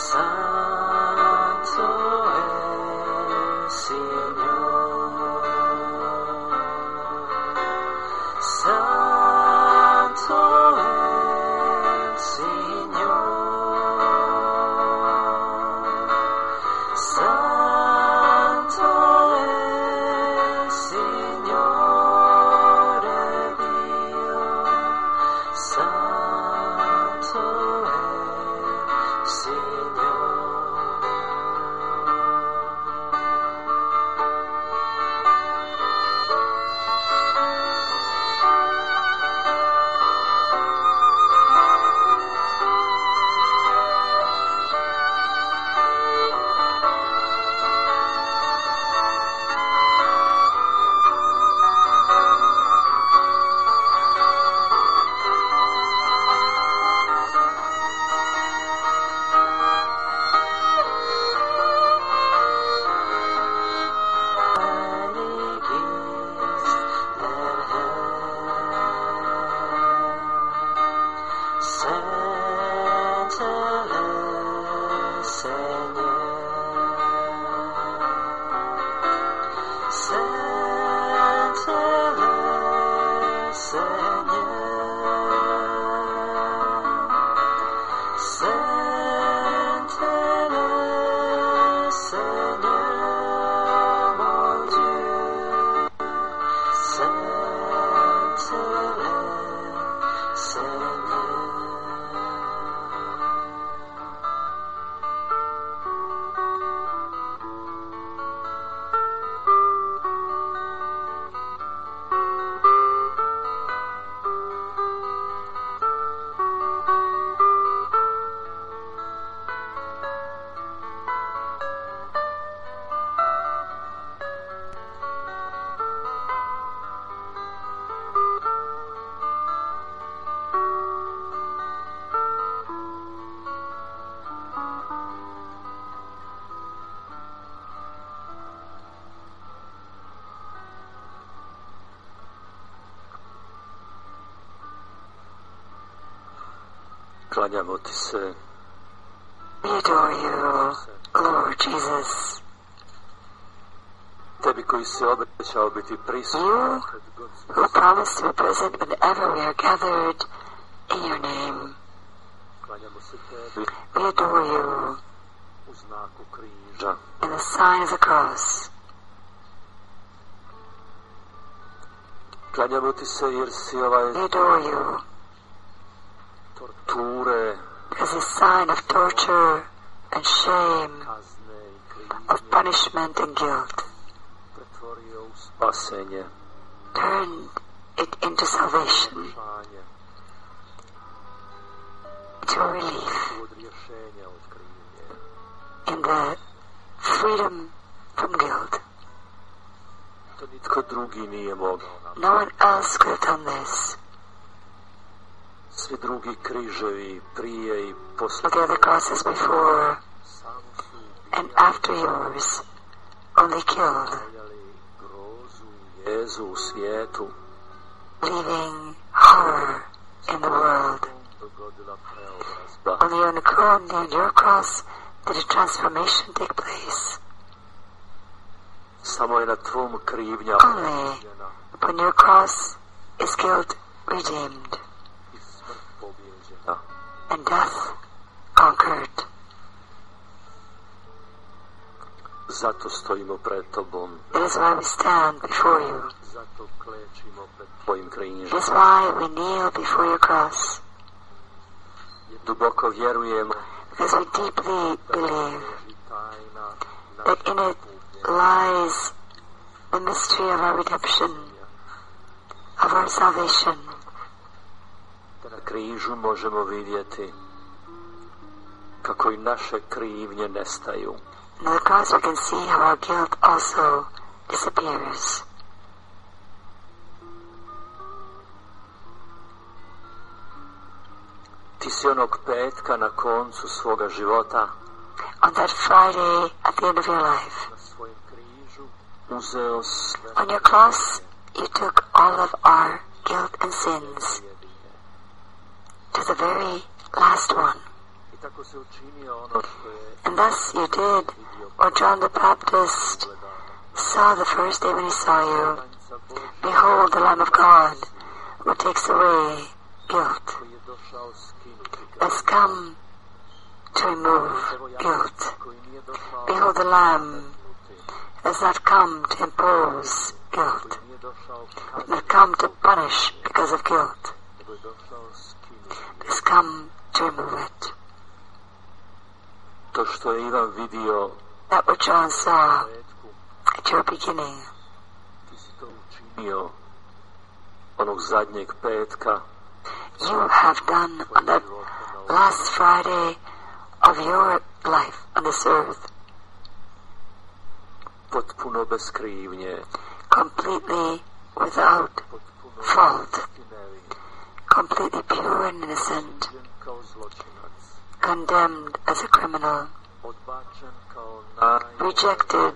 Klanjamo ti se. We adore you, Lord Jesus. Tebi koji si obećao biti prisutan. You who promised to be present whenever we are gathered in your name. Klanjamo se tebi. We adore you U znaku križa. in the sign of the cross. Klanjamo ti se jer si We ovaj adore you torture, as a sign of torture and shame, kazne i of krivnje punishment and guilt. pretvorio u spasenje, Turned it into salvation, šanje, to relief, od rješenja od krivnje. in the freedom from guilt. To nitko drugi nije mogao nam. No one else could have done this. Svi drugi križevi prije i posle Look at the crosses before samo su and after yours only killed, ubijali grozu i jezu u svijetu. leaving horror in the world. Dogodila preobrazba. Only on your cross did a transformation take place. Samo je na tvom krivnja Only upon your cross is guilt redeemed i smrt pobjeđena. and death conquered. Zato stojimo pred tobom. It is why we stand before you. Zato klečimo pred tvojim It križem. is why we kneel before your cross, Jer duboko vjerujemo because we deeply believe i tajna that in it lies the mystery of our redemption, of our salvation. da na križu možemo vidjeti kako i naše krivnje nestaju. And on the cross we can see how our guilt also disappears. Ti si onog petka na koncu svoga života On that Friday at the end of your life, na svojem križu uzeo sve on your cross you took all of our guilt and sins to the very last one. i And thus you did what John the Baptist saw the first day when he saw you. Behold, the Lamb of God, who takes away guilt, has come to remove guilt. Behold, the Lamb has not come to impose guilt, not come to punish because of guilt, has come to remove it. To što je Ivan vidio, that which John saw at your beginning, ti si to učinio onog zadnjeg petka, you have done on that last Friday of your life on this earth, potpuno bez krivnje, completely without fault, completely pure and innocent, condemned as a criminal, rejected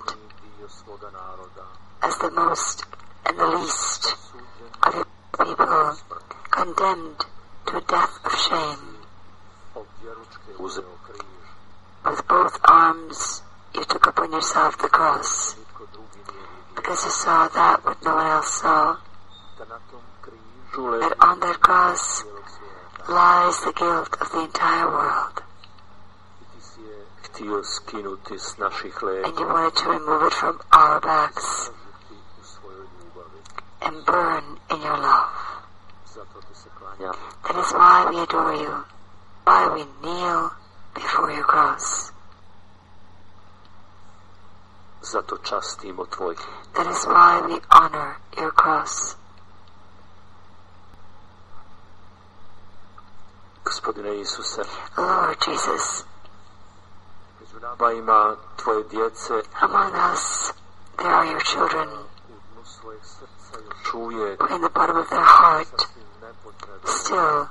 as the most and the least of your people, condemned to a death of shame. With both arms you took upon yourself the cross, because you saw that which no one else saw, that on that cross lies the guilt of the entire world. And you wanted to remove it from our backs and burn in your love. That is why we adore you, why we kneel before your cross. That is why we honor your cross. Gospodine Isuse, Lord Jesus, među nama ima tvoje djece, among us there are your children who in the bottom of their heart still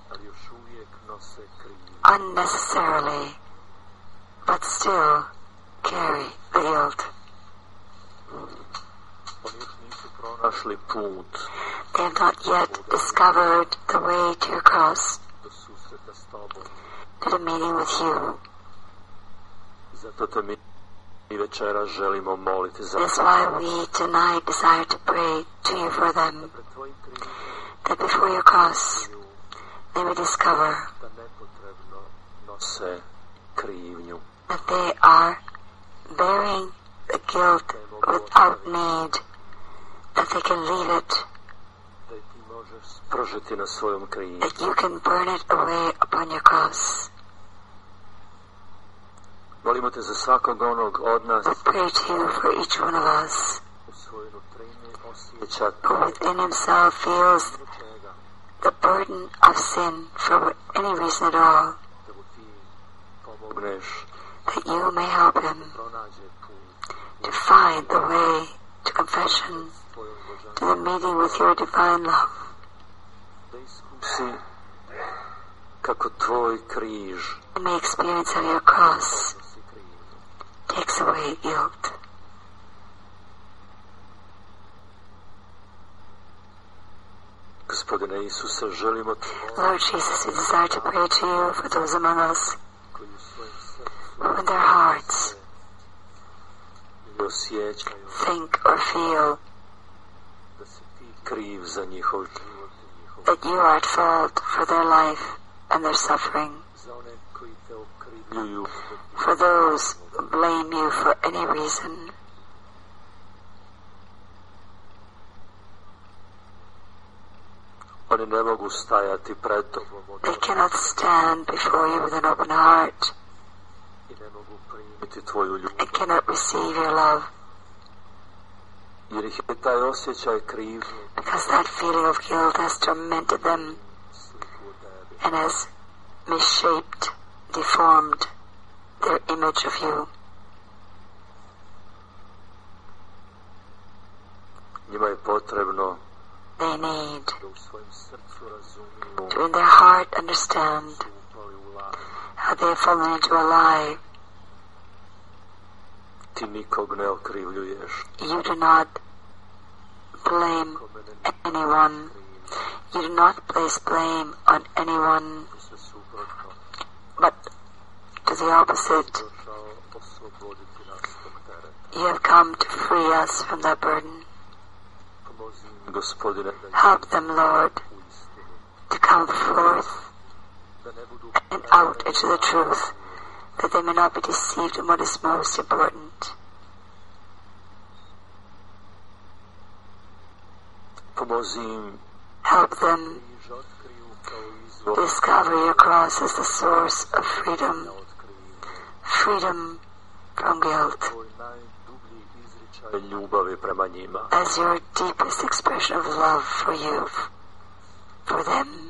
unnecessarily but still carry the guilt. They have not yet discovered the way to your cross, to the meeting with you. That's why we tonight desire to pray to you for them, that before your cross they may discover that they are bearing the guilt without need, that they can leave it, that you can burn it away upon your cross. Molimo te za svakog onog od nas We pray to you for each one of us who within himself feels the burden of sin for any reason at all, that you may help him to find the way to confession, to the meeting with your divine love. Kako tvoj križ And may experience how your cross takes away guilt. Gospodine Isuse, želimo Lord Jesus, we desire to pray to you for those among us who in their hearts think or feel kriv za njihov život i njihov that you are at fault for their life and their suffering, za one koji te okrivljuju, for those who blame you for any reason. oni ne mogu stajati pred tobom They cannot stand before you with an open heart i ne mogu primiti tvoju ljubav, and cannot receive your love, jer ih je taj osjećaj krivnje because that feeling of guilt has tormented them sliku o tebi. and has misshaped, deformed their image of you. Njima je potrebno They need da u svojim srcu razumiju to in their heart understand su upali u laž. how they have fallen into a lie. Ti nikog ne okrivljuješ, You do not blame anyone. You do not place blame on anyone, sve suprotno. but the opposite. You have come to free us from that burden. Help them, Lord, to come forth and out into the truth, that they may not be deceived in what is most important. Help them discover your cross as the source of freedom, freedom from guilt, as your deepest expression of love for you, for them.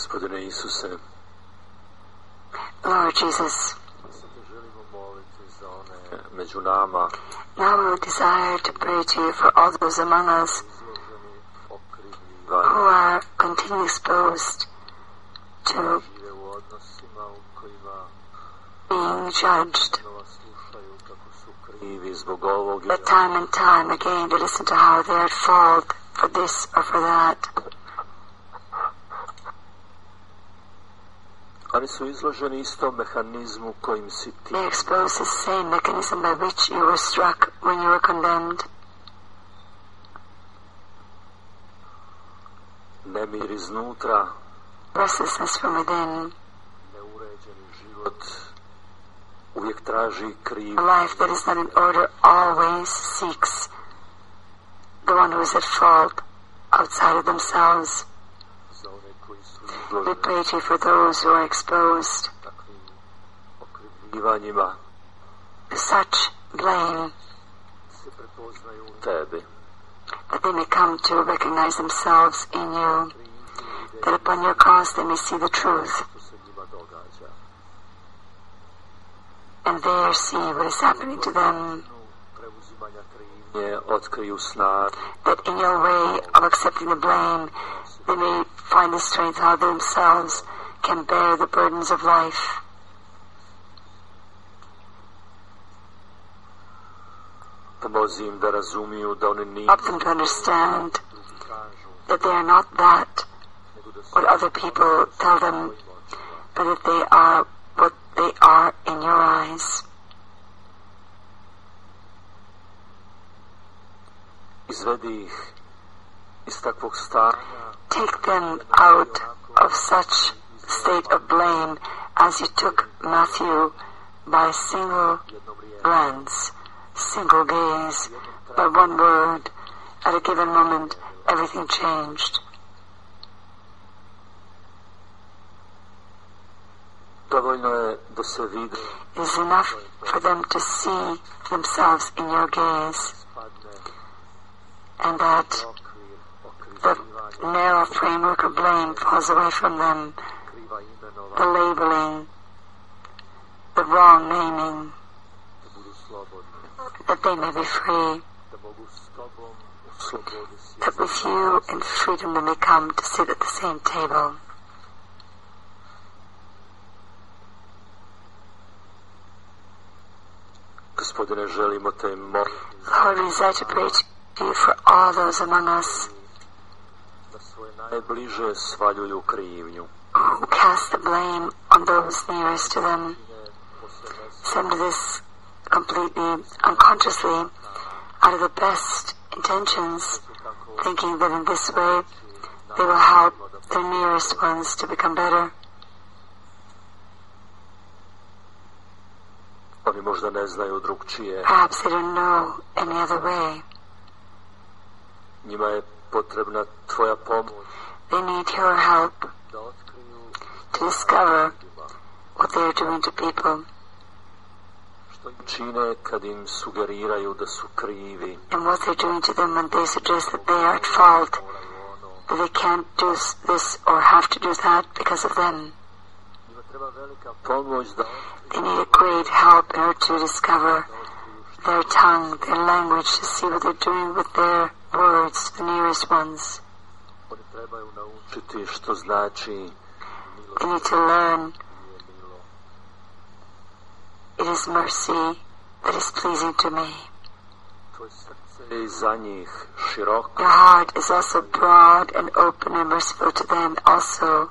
Gospodine Isuse, Lord Jesus, među nama, now we would desire to pray to you for all those among us who are continually exposed to being judged, that time and time again to listen to how they are at fault for this or for that. Oni su izloženi istom mehanizmu kojim si ti. They expose the same mechanism by which you were struck when you were condemned. Nemir iznutra, Restlessness from within, neuređeni život, uvijek traži kriv. a life that is not in order always seeks the one who is at fault outside of themselves. Za one koji su We izloženi pray to you for those who are exposed takvim okrivljivanjima, to such blame, se prepoznaju u tebi. that they may come to recognize themselves in you, that upon your cross they may see the truth, Što se njima događa. and there see what is happening to them, Preuzimanja krivnje otkriju snagu, that in your way of accepting the blame, they may find the strength how they themselves can bear the burdens of life. pomozi im da razumiju da oni nisu Help them to understand drugi kažu, that they are not that nego da su what other people tell them, but that they are what they are in your eyes. izvedi ih iz takvog stanja Take them out of such state of blame as you took Matthew by single jedno vrijeme, glance, single gaze, by one word. At a given moment, everything changed. dovoljno je da se vidi It is enough for them to see themselves in your gaze, spadne and that okvir the okrivljivanja, narrow framework of blame falls away from them, kriva the imenovanja, labeling, the wrong naming, da budu slobodni, that they may be free, da mogu s tobom u slobodi that with you in freedom they may come to sit at the same table. Gospodine, želimo te moliti Lord, we desire to pray to you for all those among us da svoje najbliže svaljuju krivnju. who cast the blame on those nearest to them. Send this completely unconsciously out of the best intentions, thinking that in this way they will help their nearest ones to become better. Oni možda ne znaju drugčije. Perhaps they don't know any other way. Njima je potrebna tvoja pomoć They need your help da otkriju to discover what they are doing to people što im čine kad im sugeriraju da su krivi. and what they're doing to them when they suggest that they are at fault, that they can't do this or have to do that because of them. Njima treba velika pomoć da They need a great help in order to discover their tongue, their language, to see what they're doing with their words to the nearest ones. oni trebaju naučiti što znači They need to learn nije milo. it is mercy that is pleasing to me. Tvoje srce je i za njih široko, Your heart is also broad and open and merciful to them also,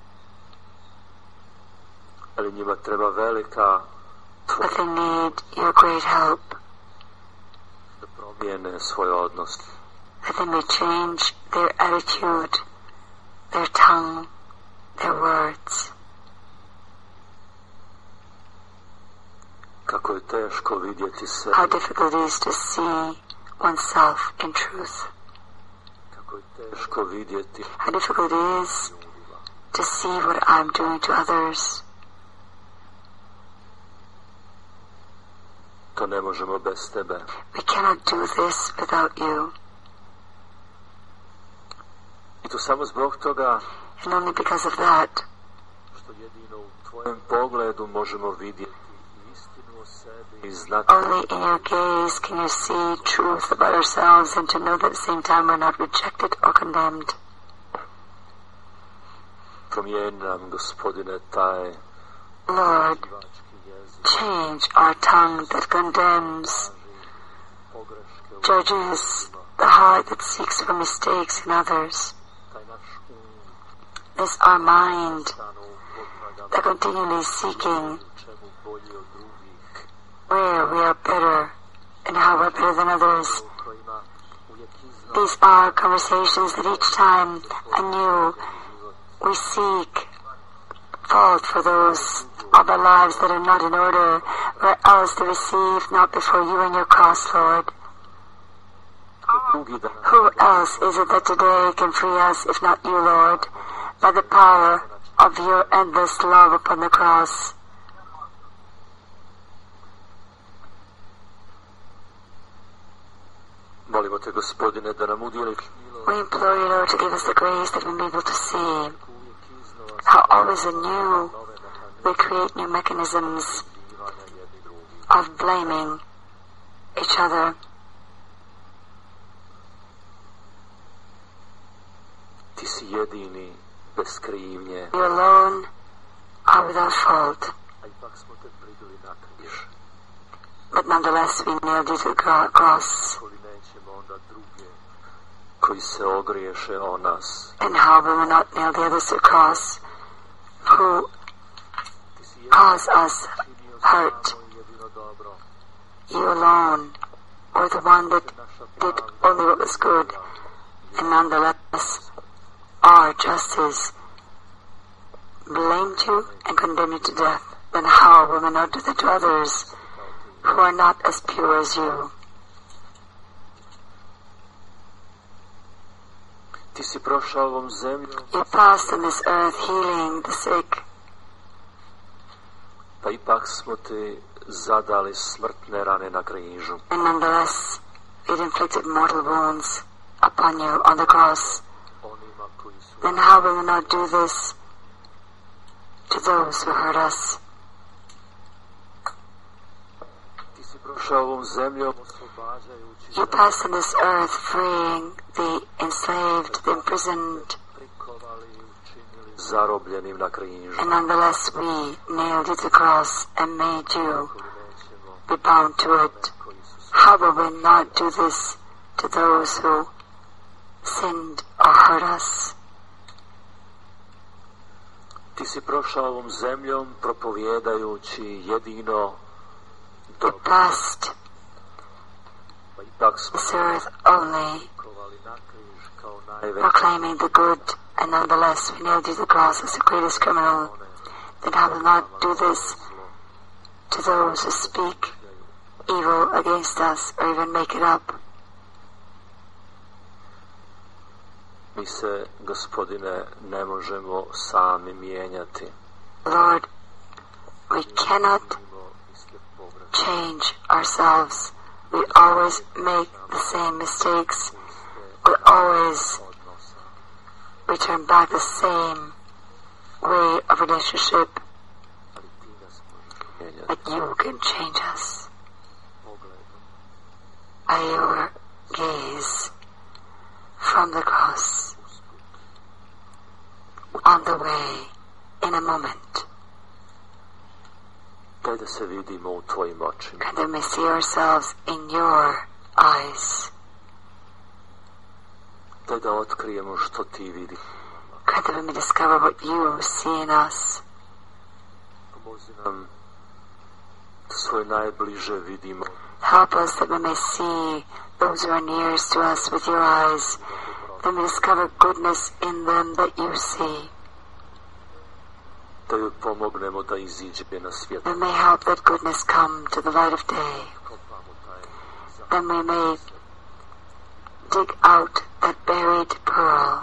ali njima treba velika but they need your great help, da promijene svoj odnos. that they may change their attitude, their tongue, their words. Kako je teško vidjeti se, How difficult it is to see oneself in truth. kako je teško vidjeti How difficult it is to see what I'm doing to others. to ne možemo bez tebe. We cannot do this without you. I to samo zbog toga And only because of that, što jedino u tvojem pogledu možemo vidjeti istinu o sebi i znati only in your gaze can you see truth about ourselves and to know that at the same time we're not rejected or condemned. promijeni nam, Gospodine, taj Lord, change our tongue that condemns, pogreške, judges the heart that seeks for mistakes in others. taj naš This our mind stanu potraga that continually seeking u čemu bolji od drugih, where we are better and how we're better than others. u kojima uvijek iznad These are conversations that each time anew we seek fault for those of our lives that are not in order, where else to receive not before you and your cross, Lord. drugi da nas Who else is it that today can free us if not you, Lord, by the power of your endless love upon the cross? molimo te, Gospodine, da nam udjeliš milost We implore you, Lord, to give us the grace that we may be able to see uvijek iznova how always anew we create new mechanisms bivanja jedni drugih. of blaming each other. Ti si jedini, bez krivnje, You alone are without fault, a ipak smo te pribili na križ. but nonetheless we nailed you to the cross. Koli nećemo onda druge koji se ogriješe o nas. And how will we not nail the others to the cross who Ti si cause us činio hurt? samo i jedino dobro. You alone were the one that Naša did pravda only what was good, and nonetheless our justice blamed you and condemned you to death. Then how will we not do that to others who are not as pure as you? Ti si prošao ovom zemljom, You passed on this earth healing the sick, pa ipak smo ti zadali smrtne rane na križu. and nonetheless it inflicted mortal wounds upon you on the cross. Onima koji su Then how will we not do this to those who hurt us? Ti si prošao ovom zemljom oslobađajući You passed on this earth freeing the enslaved, the imprisoned, prikovali i učinili zarobljenim na križu. and nonetheless we nailed you to the cross and made you Koli nećemo be bound to it. koji su How will we not do this to those who sinned or hurt us? Ti si prošao ovom zemljom propovjedajući jedino You dobro, passed pa ipak smo this earth only prikovali na križ kao najveći proclaiming the good, and nonetheless we nailed you to the cross as the greatest criminal. Then how will not do this to those who speak evil against us or even make it up? Mi se, Gospodine, ne možemo sami mijenjati. Lord, we cannot Mimo iste pogreške, change ourselves. We always make the same mistakes. We always odnosa. return back the same way of relationship, Ali ti nas možeš mijenjati but you can change us pogledom. by your gaze from the cross on the way in a moment, Daj da se vidimo u tvojim očima. and that we may see ourselves in your eyes, Daj da otkrijemo što ti vidi. and that we may discover what you see in us. Pomozi nam da svoje najbliže vidimo Help us that we may see those who are nearest to us with your eyes, that we discover goodness in them that you see. da joj pomognemo da iziđe na svijet. That may help that goodness come to the light of day. Kopamo taj Then we may dig out that buried pearl.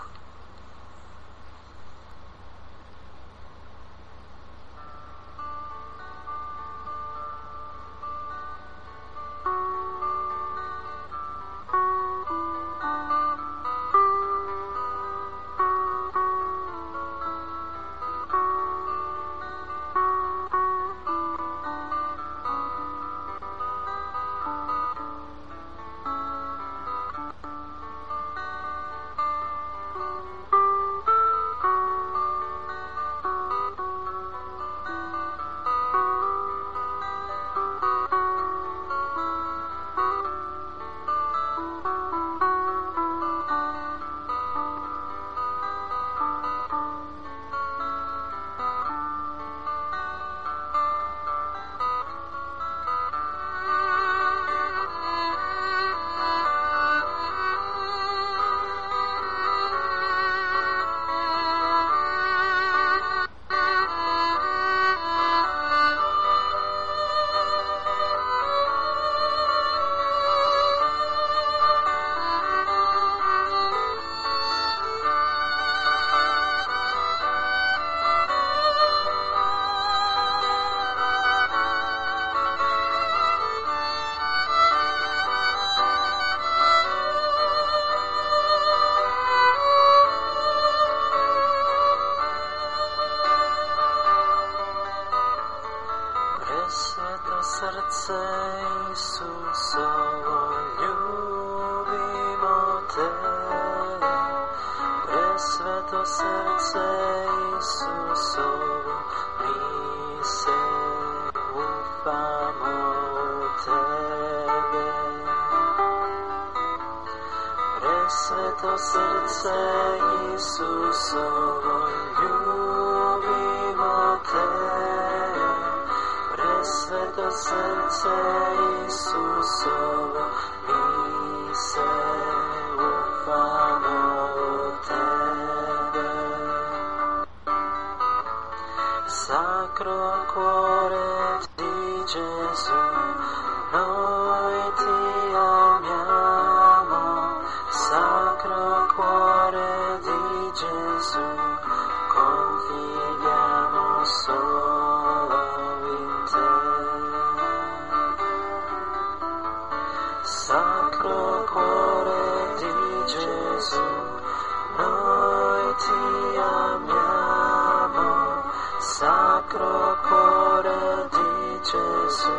Presveto srce Isusovo, mi se ufamo Tebe. Presveto srce Isusovo, ljubimo Te. Presveto srce Isusovo, mi se ufamo Tebe. Sacro cuore di Gesù, noi ti amiamo. Sacro cuore di Gesù, confidiamo solo in Te. Sacro cuore di Gesù, noi ti amiamo. Sacro cuore di Gesù,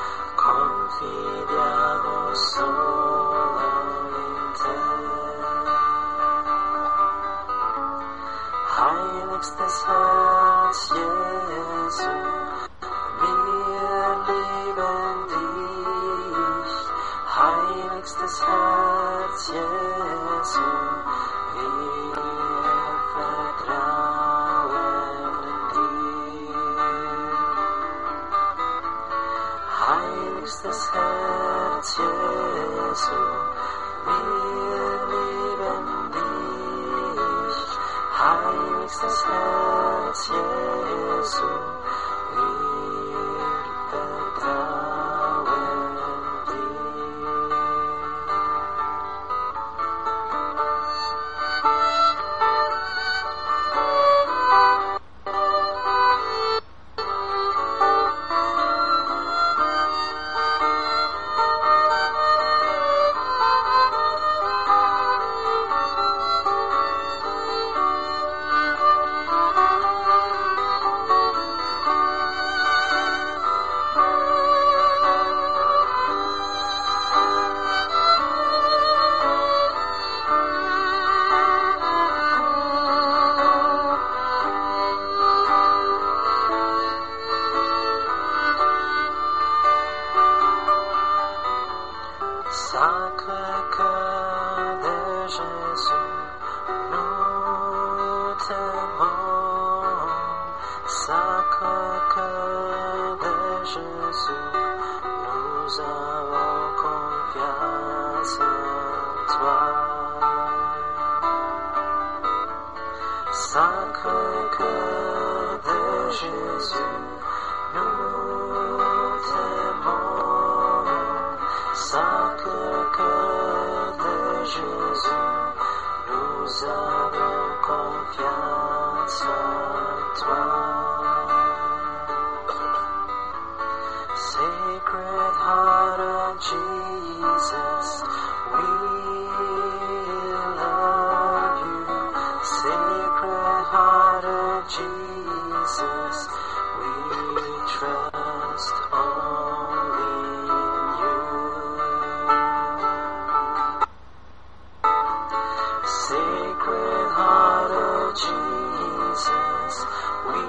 confidiamo solo in Te. Heiligstes Herz Jesu, wir lieben dich. Heiligstes Herz Jesu, wir vertrauen dir. Heiligstes Herz Jesu, wir lieben dich. Heiligstes Herz Jesu, wir vertrauen dir. Sacré-Cœur de Jésus, nous t'aimons. Sacré-Cœur de Jésus, nous avons confiance en toi. Sacré-Cœur de Jésus, nous t'aimons. Sacré-Cœur de Jésus, nous avons confiance en toi. Sacred Heart of Jesus, we love you. Sacred Heart of Jesus, we trust only in you. Sacred Heart of Jesus, we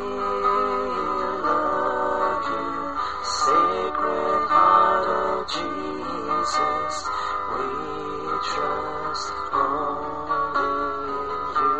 love you. Sacred Heart of Jesus, we trust only in you.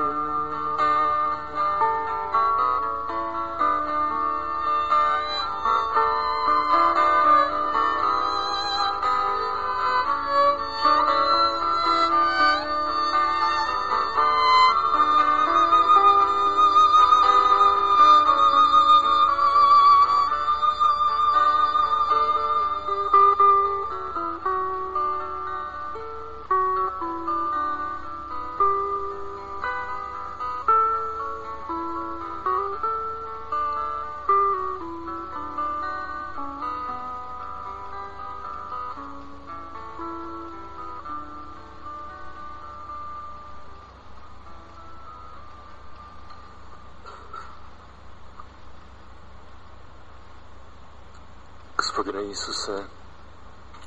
Gospodine Isuse,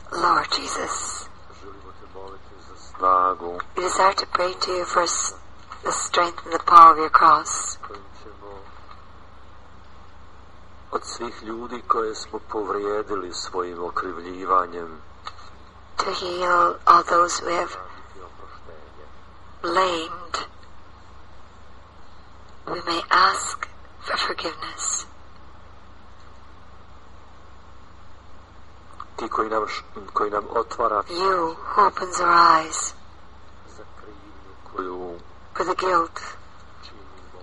Lord Jesus, želimo te moliti za snagu, we desire to pray to you for the strength and the power of your cross. kojim ćemo od svih ljudi koje smo povrijedili svojim okrivljivanjem To heal all those who have tražiti oproštenje. blamed. We may ask for forgiveness. Ti koji nam otvara You who opens our eyes za krivnju koju for the guilt, činimo,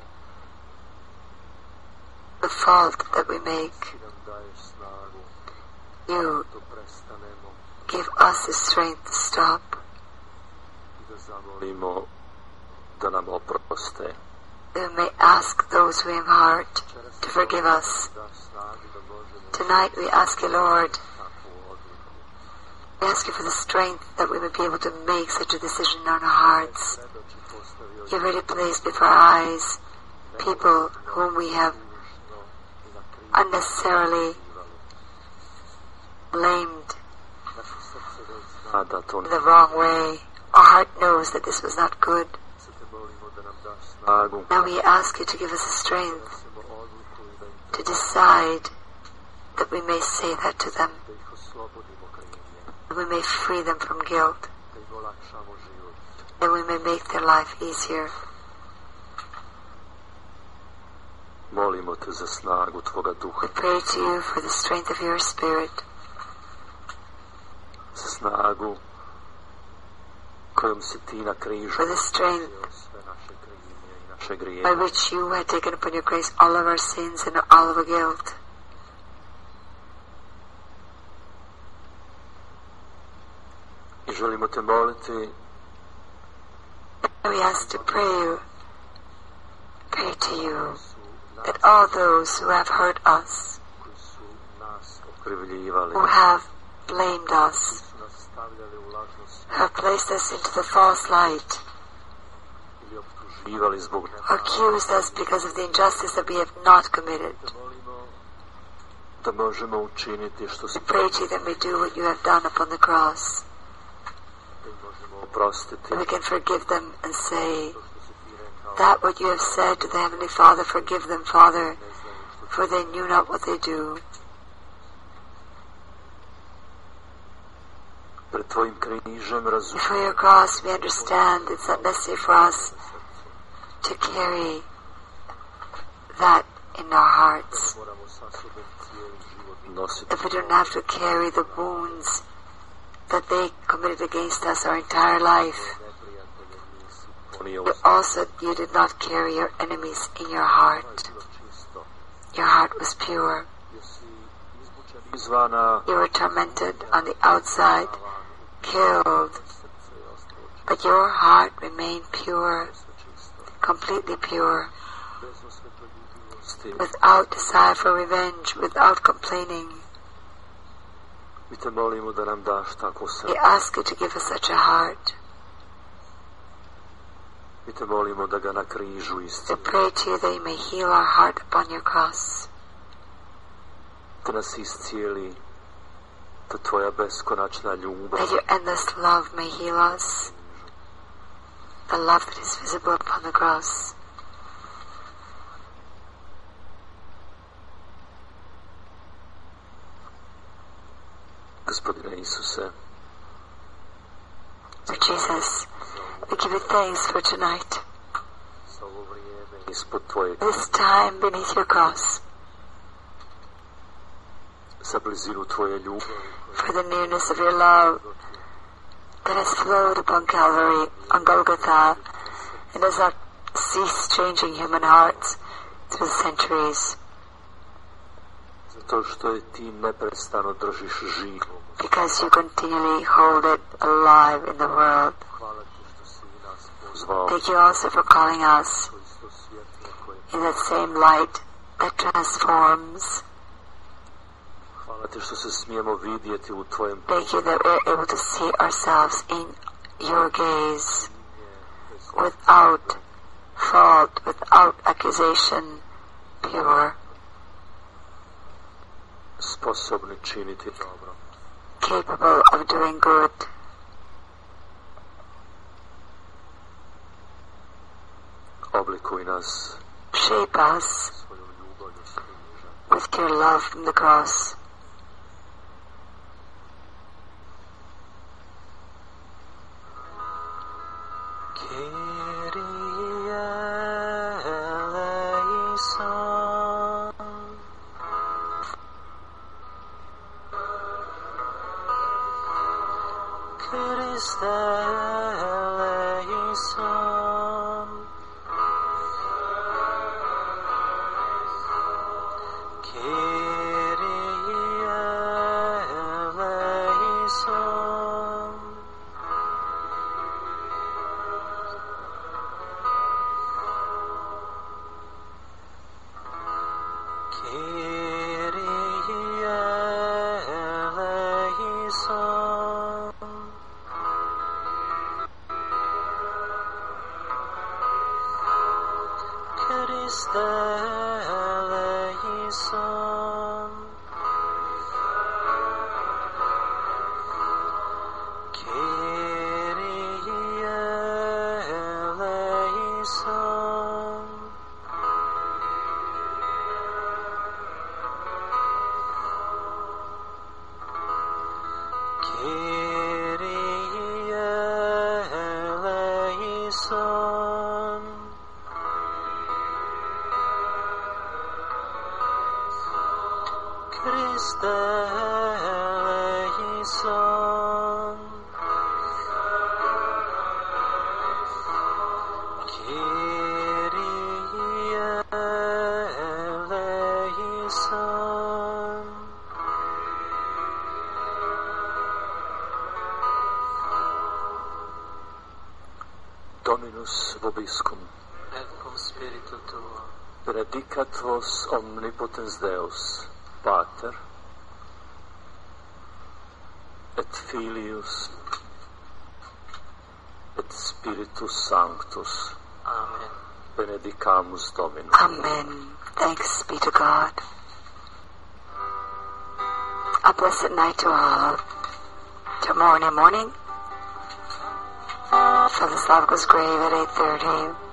the fault that we make. ti nam daješ snagu You da prestanemo give us the strength to stop i da zamolimo da nam oproste. that we may ask those who have heart to forgive us. Da snagu da možemo Tonight we ask you, Lord, takvu odluku. we ask you for the strength that we may be able to make such a decision in our hearts. Predoči postavio You've already placed before our eyes people whom we have dušno i na krivnju unnecessarily blamed naše srce već zna da to in the wrong way. Our heart knows that this was not good. se te molimo da nam daš snagu Now we ask you to give us the strength donesemo odluku i da im to decide that we may say that to them, da ih oslobodimo krivnje, that we may free them from guilt, da im olakšamo život. that we may make their life easier. Molimo te za snagu tvoga duha, We pray to you for the strength of your Spirit, za snagu kojom si ti na križu for the strength uzeo sve naše krivnje i naše grijehe. by which you had taken upon your grace all of our sins and all of our guilt. I želimo te moliti And we ask to pray to you su that all those who have hurt us, koji su nas okrivljivali, who have blamed us, su nas stavljali u lažno who have placed us into the false light, ili optuživali zbog or accused us because of the injustice that we have not committed. te molimo da možemo učiniti što si Pray to you that we do what you have done upon the cross, da im možemo oprostiti that we can forgive them and say to što si ti rekao, that what you have said to the Heavenly Father, forgive them, Father, ne znaju što for they knew not what they do. pred tvojim križem Before razumijemo your cross, we understand it's not necessary for us to carry that in our hearts, moramo sa sobom cijeli život nositi that we don't have to carry the wounds that they committed against us our entire life. neprijatelje nisi ponio But also, you did not carry your enemies in your heart. bilo čisto, Your heart was pure. jesi izmučen izvana, You were tormented on the outside, killed, srce je ostalo but your heart remained pure, čisto, completely pure, bez osvetoljubivosti. without desire for revenge, without complaining. Mi te molimo da nam daš takvo We srce. ask you to give us such a heart. Mi te molimo da ga na križu We isceli, pray to you that you may heal our heart upon your cross, da nas iscijeli, da tvoja beskonačna ljubav that your endless love may heal us, the love that is visible upon the cross. Gospodine Isuse, Lord Jesus, we give you thanks for tonight, za ovo vrijeme ispod tvoje, this time beneath your cross, za blizinu tvoje ljubavi, for the nearness of your love that has flowed upon Calvary, on Golgotha, and has not ceased changing human hearts through the centuries, zato što je ti neprestano držiš živom. because you continually hold it alive in the world. Hvala ti što si i nas pozvao, Thank you also for calling us to isto svjetlo koje. in that same light that transforms. Hvala ti što se smijemo vidjeti u tvojem Thank you that we're able to see ourselves in your gaze, without fault, without accusation, pure, sposobni činiti dobro. capable of doing good. Oblikuj nas Shape us svojom ljubavlju s križa. with your love from the cross. Kyrie eleison. Christe eleison. Kyrie eleison. Kyrie eleison. Christe eleison. Kyrie eleison. Kyrie eleison. Christe eleison. Kyrie eleison. Dominus vobiscum. Et cum spiritu tuo. Predicat vos omnipotens Deus, Pater, et Filius, et Spiritus Sanctus. Amen. Benedicamus Dominum. Amen. Thanks be to God. A blessed night to all. Tomorrow morning, Father Slavko's grave at 8:30.